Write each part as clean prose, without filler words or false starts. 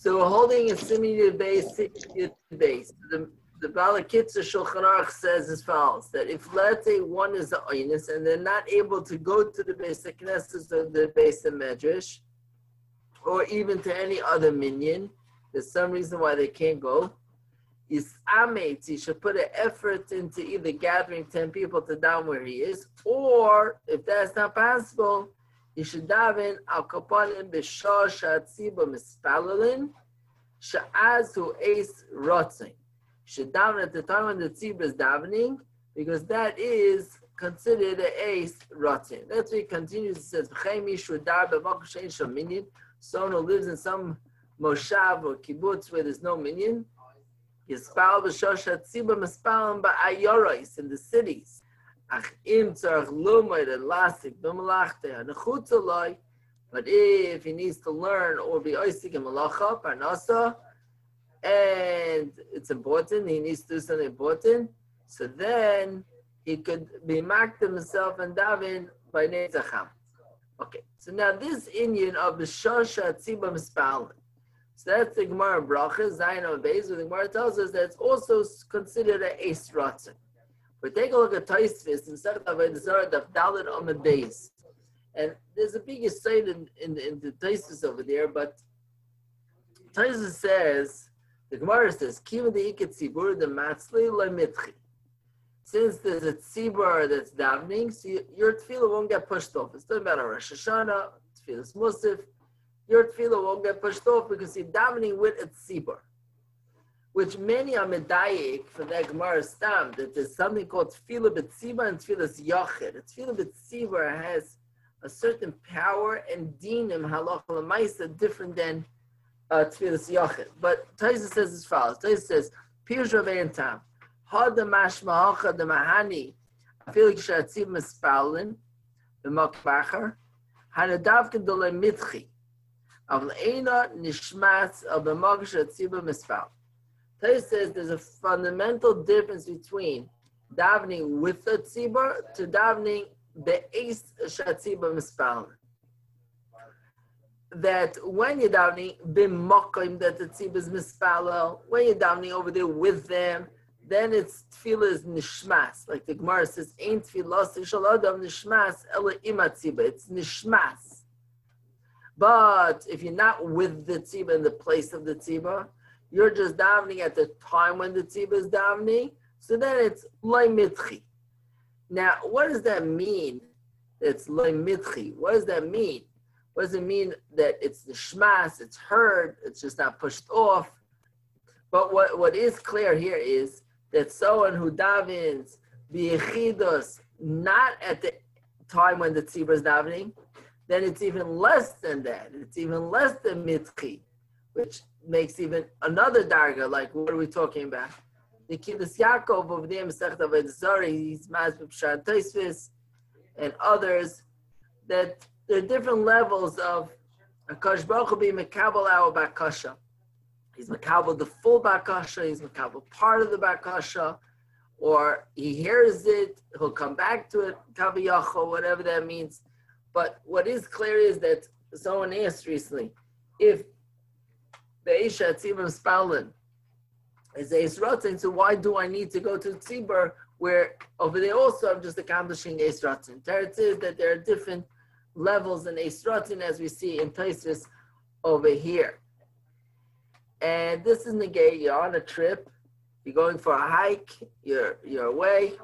So we're holding a similar base, base. The Balakitza Shulchan Aruch says as follows, that if let's say one is the Oinus and they're not able to go to the base of Knesset or the base of Medrash, or even to any other minyan, there's some reason why they can't go, is Ametz, he should put an effort into either gathering 10 people to down where he is, or if that's not possible, he should daven al kapanim b'shah sha'atziba mispalalin sha'az hu eis rotzing. Should daven at the time when the tzibah is davening, because that is considered an ace rotzing. That's why he continues. He says, someone who lives in some moshav or kibbutz where there's no minyan, yispal b'shosha tzibah mispalim ba'ayoros in the cities. Ach im tzarach lumay and lasik b'malachte hanechutz aloi. But if he needs to learn or be oisik in malacha parnasa, and it's important, he needs to do something important, so then he could be maked himself and daven by Netzacham. Okay, so now this Indian of the Shosha Tziba Mispalin. So that's the Gemara Bracha, Zayin of Beis, where the Gemara tells us that it's also considered an Eis Ratzin. But take a look at Taisvis in Sech Avodah Zarah Daf Dalet Amud Beis. And there's a big site in the Taisvis over there, but Taisvis says, the Gemara says, Kiva the Iket Tzibur the Matzli Lemitchi. Since there's a tzibur that's davening, so your tefillah won't get pushed off. It's talking about a Rosh Hashanah, tefillah's Musaf. Your tefillah won't get pushed off because you're davening with a tzibur, which many are medayik for that Gemara stam, that there's something called tefillah b'tzibur and tefillah's yachid. A tefillah b'tzibur has a certain power and dinim halacha l'maisa different than tefillah's yachid. But Taisa says as follows. Taisa says, Pirush Rabbein and Tam. Hada mashma hacha de mahani, afilik shatzib mispalin, b'makbachar, hanadavka dole mitchi, av le'ena nishmas al b'mak shatzib mispal. Taisa says there's a fundamental difference between davening with the tzibur to davening be'es shatzib mispalin. That when you're davening b'makim that the tzibur is mispalel, when you're davening over there with them, then it's tefillah is nishmas. Like the Gemara says, ain't tefillah shel adam nishmas ela ima tzibah. It's nishmas. But if you're not with the tzibah in the place of the tzibah, you're just davening at the time when the tzibah is davening, so then it's loy mitchi. Now, what does that mean? It's loy mitchi. What does that mean? What does it mean that it's nishmas, it's heard, it's just not pushed off? But what is clear here is that someone who davens biyechidos not at the time when the tzibur is davening, then it's even less than that. It's even less than mitchi, which makes even another darga. Like, what are we talking about? The Kiddush Yaakov over there, Masechet Avodah Zarah, he's Mazbeh Pshat Tosfos, and others, that there are different levels of Akash Baruch Hu be mekabel our bakasha. He's makabel the full bakasha, he's makabel part of the bakasha, or he hears it, he'll come back to it, kaviyachol, whatever that means. But what is clear is that someone asked recently, if the Isha Tzibur Spalin is Eis Ratzin, so why do I need to go to Tzibur where over there also I'm just accomplishing Eis Ratzin? Teretz is that there are different levels in Eis Ratzin as we see in Tosfos over here. And this is negay, you're on a trip, you're going for a hike, you're away,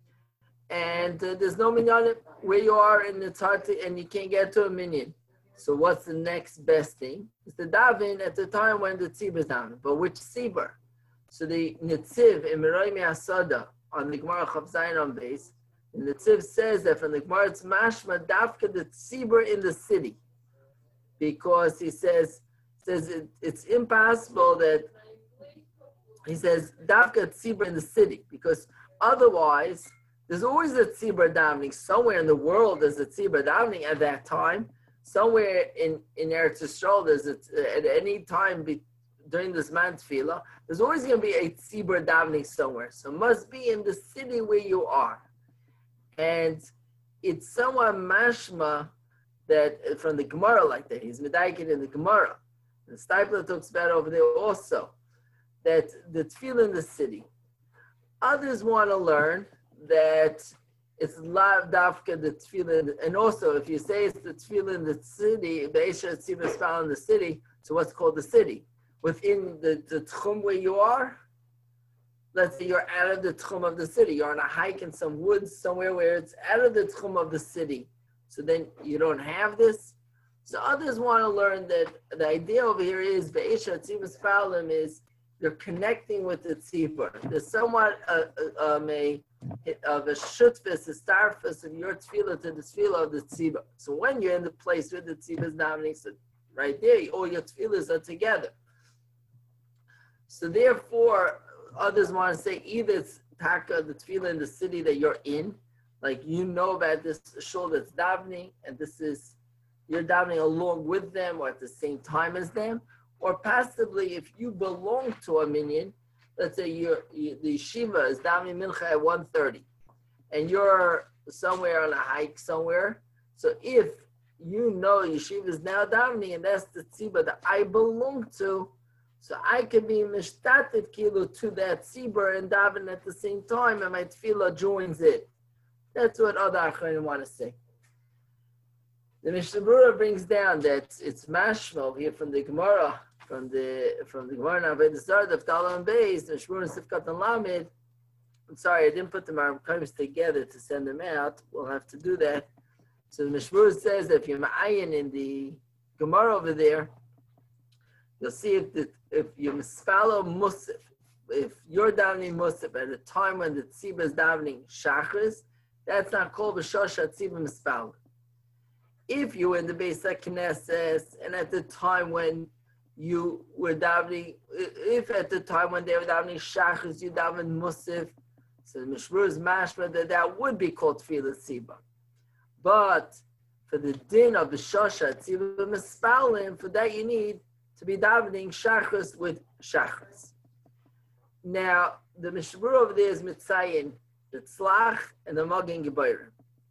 and there's no minyan where you are, and it's hard to, and you can't get to a minyan. So what's the next best thing? It's the daven at the time when the tzibur is down. But which tzibur? So the Netziv in Meroy Asada on the Gemara Chav Zayin on base, the Netziv says that from the Gemara it's mashma dafka the tzibur in the city, because he says it's impossible that, he says, dafka tzibur in the city, because otherwise, there's always a tzibur davening. Somewhere in the world, there's a tzibur davening at that time. Somewhere in Eretz Yisrael, there's at any time during this man tefillah, there's always going to be a tzibur davening somewhere. So it must be in the city where you are. And it's somewhat mashma that from the Gemara like that. He's medayik in the Gemara The Stipler talks about over there also that the tefillah in the city. Others want to learn that it's lav dafka the tefillah, and also if you say it's the tefillah in the city, Be'esha Tzibah is found in the city, so what's called the city? Within the tchum where you are, let's say you're out of the tchum of the city, you're on a hike in some woods somewhere where it's out of the tchum of the city, so then you don't have this. So others want to learn that the idea over here is Be'esha Tzibah Spalim is you're connecting with the tzibur. There's somewhat of a shutfus, a starfus of your tefillah to the tefillah of the tzibur. So when you're in the place where the tzibur is davening, so right there, all your tefillahs are together. So therefore, others want to say either it's taka, the tefillah in the city that you're in, like you know about this shul that's davening, and this is, you're davening along with them or at the same time as them, or possibly if you belong to a minyan, let's say the yeshiva is davening mincha at 1:30, and you're somewhere on a hike somewhere. So if you know yeshiva is now davening, and that's the tzibah that I belong to, so I can be mishtatet kilo to that tzibah and daven at the same time, and my tefillah joins it. That's what other achronim want to say. The Mishnah Berurah brings down that it's mashma here from the Gemara, from the Gemara now by the start of Talam and Beis, the Mishnah Berurah Sifkat and Lamed. I'm sorry, I didn't put the Maramkaims together to send them out. We'll have to do that. So the Mishnah Berurah says that if you're ma'ayin in the Gemara over there, you'll see if you mispalo musaf, if you're davening musaf at a time when the tzibah is davening shachris, that's not called b'shosha tzibah mispalo. If you were in the Beis HaKnesses and at the time when you were davening, if at the time when they were davening shachris, you daven musaf, so the Mishnah Berurah is mashma that would be called tefillah tzibah. But for the din of the shosha tzibah mispalim, for that you need to be davening shachris with shachris. Now the Mishnah Berurah over there is mitzayin the tzlach and the Magen Gebayrim,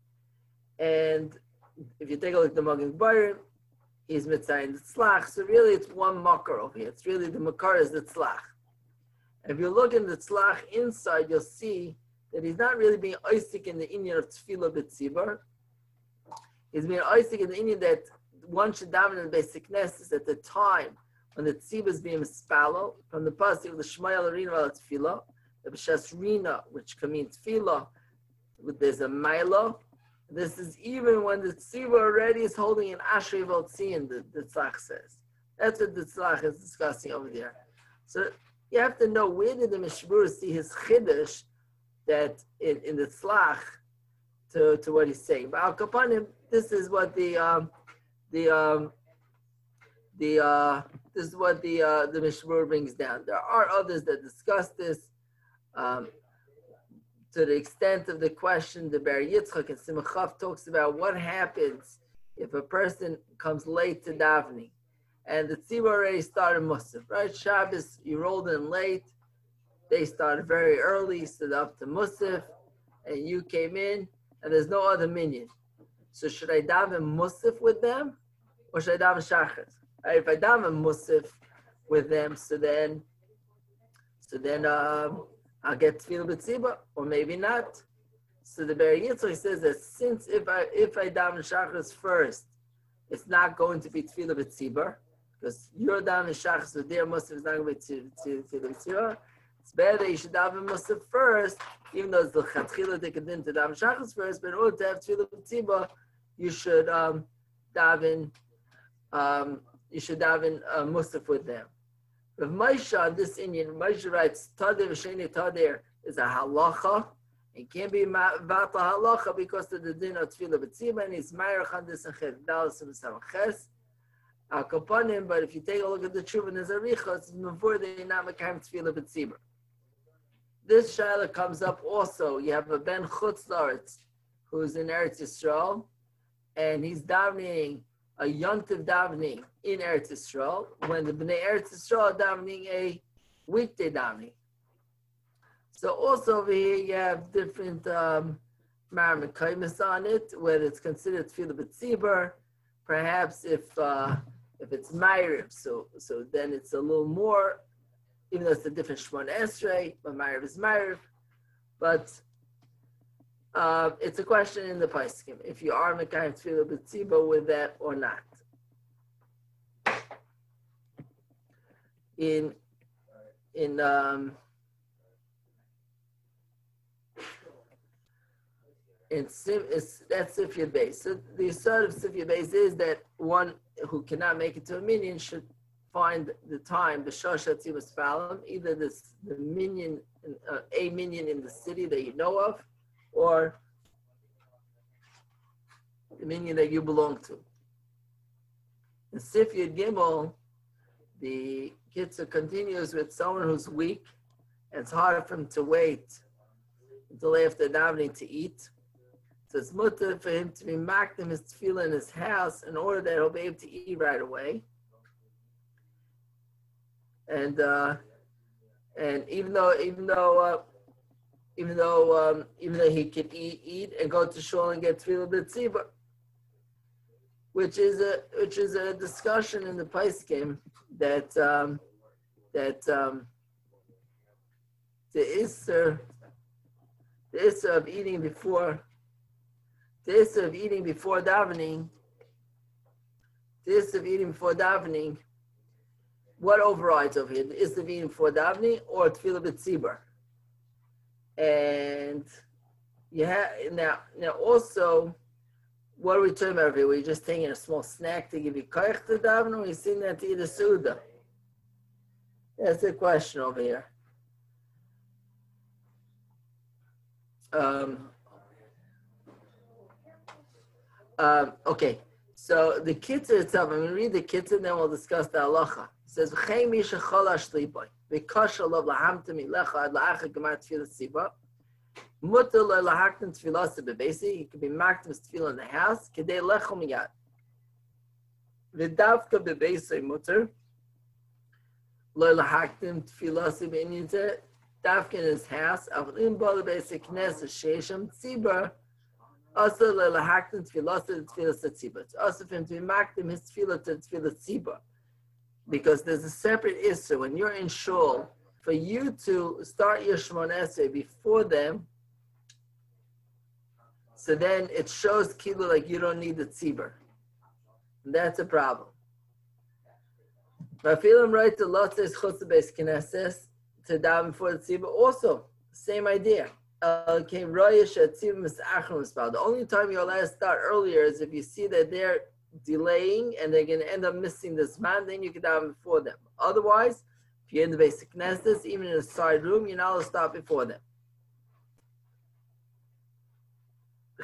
and if you take a look at the Magen Gebayrim, he's mitzayin the tzlach. So really, it's one makar over here. It's really the makar is the tzlach. If you look in the tzlach inside, you'll see that he's not really being oisik in the inyan of tefillah b'tzibur. He's being oisik in the inyan that one should daven in the Beis HaKnesses at the time when the tzibur is being mispalo, from the pasuk of the Shema Arina al tefillah, the b'shas rina, which can mean tefillah, there's a milo. This is even when the tzibur already is holding an ashrei v'otzion, the tzlach says. That's what the tzlach is discussing over there. So you have to know, where did the Mishnah Berurah see his chiddush that in the tzlach to what he's saying. But al kapanim, this is what the Mishnah Berurah brings down. There are others that discuss this. To the extent of the question, the Ber Yitzchak and Simchav talks about what happens if a person comes late to davening, and the tzibur already started musaf, right? Shabbos, you rolled in late, they started very early, stood up to musaf, and you came in, and there's no other minyan. So should I daven musaf with them, or should I daven shachas? Right, if I daven musaf with them, so then I'll get tefillah b'tzibah, or maybe not. So the Ber Yitzchak says that since if I daven shachris first, it's not going to be tefillah b'tzibah, because your daven shachris with their musaf is not going to be tefillah b'tzibah. It's better that you should daven musaf first, even though it's the chatchila dekadin to daven shachris first. But in order to have tefillah b'tzibah, you should daven musaf with them. With Moshe on this Indian, Moshe writes, Tadir v'sheni Tadir is a halacha. It can't be vata halacha because of the din of tefillah b'tzibah, and it's ma'arach on this and chet dalas and samches. Al kapanim, but if you take a look at the Tshuva and the Zaricha, it's before they not mekayim tefillah b'tzibah. This shaila comes up also. You have a ben chutz la'aretz who's in Eretz Yisrael, and he's davening a yontiv davening in Eretz Yisrael, when the Bnei Eretz Yisrael are davening a weekday davening. So also over here you have different maramekaimis on it, whether it's considered tefillah b'tzibur. Perhaps if If it's Ma'ariv, so then it's a little more, even though it's a different Shemon Esrei, but Ma'ariv is Ma'ariv. But it's a question in the Paiskim, if you are Mekayim Tefillah B'tziba with that or not. That's Sifya base. So the sort of Sifya base is that one who cannot make it to a minyan should find the time, the Shosha Tzimas Falam, either the minyan, a minyan in the city that you know of, or the minyan that you belong to. In Sifya Gimel, the Kitzur continues with someone who's weak, and it's hard for him to wait until after davening to eat. So it's mutter for him to be makdim his tefillah in his house in order that he'll be able to eat right away. And even though he could eat and go to shul and get tefillah b'tziba, which is a discussion in the Paiskim that the Isser of eating before davening, what overrides over here? The Isser of eating before davening or tefillah b'tzibur? And you have now also, what are we talking about over here? Were you just taking a small snack to give you koich to daven, or are you sitting there to eat a suda? That's the question over here. Okay, so the Kitzur itself, I'm going to read the Kitzur and then we'll discuss the halacha. It says, V'chei mi shecholash liboy, v'kasha lo lahamtem ilecha ad la'acha gemar tefillah tziba, mutter lo lahaktem tefillah sebebesi, you can be maktem tefillah in the house, kedei lecha miyad. V'davka bebesi mutter, lo lahaktem tefillah sebeinite, davka in his house, avlim bala besi knesset sheisham tziba, also lo lahaktem tefillah tziba. It's also for him to be maktem his tefillah to tefillah tziba. Because there's a separate issue. When you're in shul, for you to start your Shemon Esrei before them, so then it shows kilu like you don't need the tzibur. And that's a problem. Rafilim right to lotzes chutzah knesses to daven before the tzibur. Also, same idea. The only time you're allowed to start earlier is if you see that they're delaying and they're going to end up missing this man, then you can daven before them. Otherwise, if you're in the basic knesses, even in a side room, you're not allowed to start before them. If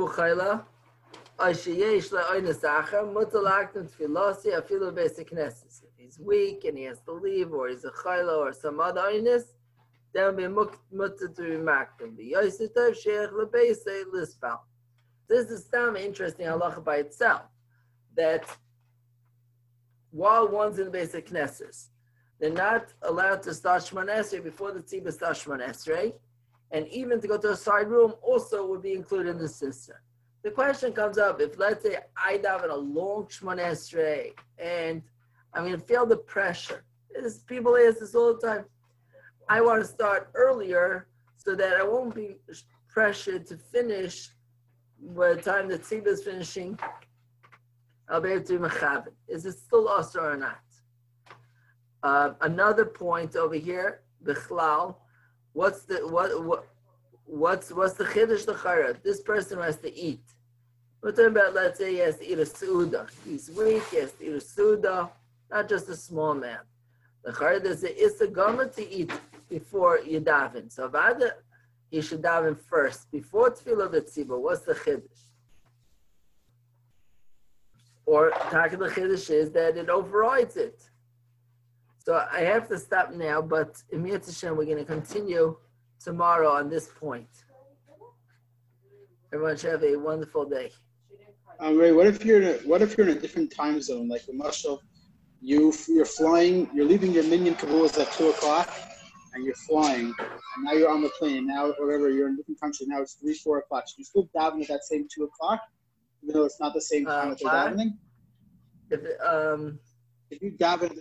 he's weak and he has to leave, or he's a chayla or some other oinus, then will be mutter to be makdim. This is some interesting halacha by itself, that while one's in the basic knesses, they're not allowed to start Shemon Esrei before the tzibah starts Shemon Esrei, and even to go to a side room also would be included in the system. The question comes up, if let's say I daven a long Shemon Esrei and I'm going to feel the pressure. People ask this all the time. I want to start earlier so that I won't be pressured to finish by the time the tzibah is finishing. I'll be able to be mechaber. Is it still usher or not? Another point over here, bichlal. What's the chiddush l'chara? This person has to eat. We're talking about, let's say he has to eat a suda. He's weak. He has to eat a suda. Not just a small man. L'chara, there's a issa gomer to eat before you daven. So vada, he should daven first before tefillah b'tzibah. What's the chiddush? Or taka the chiddush is that it overrides it. So I have to stop now, but in Mitzvah Hashem, we're going to continue tomorrow on this point. Everyone should have a wonderful day. Ray, what if you're in a different time zone, like in Mashal, you're flying, you're leaving your minyan kavulas at 2:00, and you're flying, and now you're on the plane, and now wherever you're in a different country, now it's 3, 4 o'clock. So you still daven at that same 2:00, even though it's not the same time that you're davening. If you daven,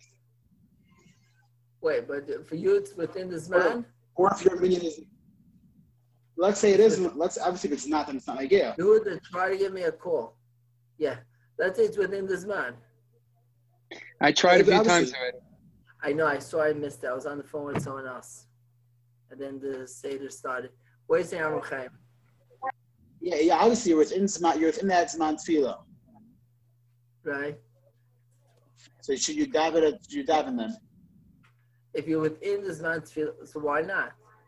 wait, but for you it's within the Zman? or if your minyan is, let's say it is, obviously if it's not, then it's not Nagia. Do it and try to give me a call. Yeah, let's say it's within the Zman. I tried a few times already. I know, I missed it. I was on the phone with someone else. And then the Seder started. Where's the Aruch Chaim? Yeah, obviously you're within that Zman Tefillah. Right? So should you daven them? If you're within the Zman Tefillah, so why not?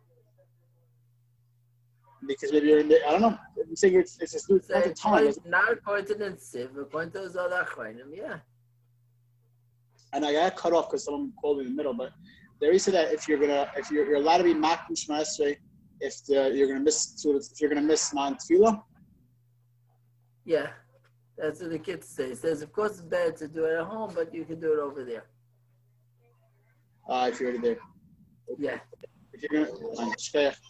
Because maybe you're in the, I don't know. You say it's a time. Not according to the Tziv, according to those other Achronim, yeah. And I got cut off because someone called me in the middle, but there is that if you're allowed to be Makim Shema Esrei, if you're gonna miss Zman Tefillah. Yeah, that's what the kids say. It says, of course, it's better to do it at home, but you can do it over there. If you're already there. Yeah. If you're gonna,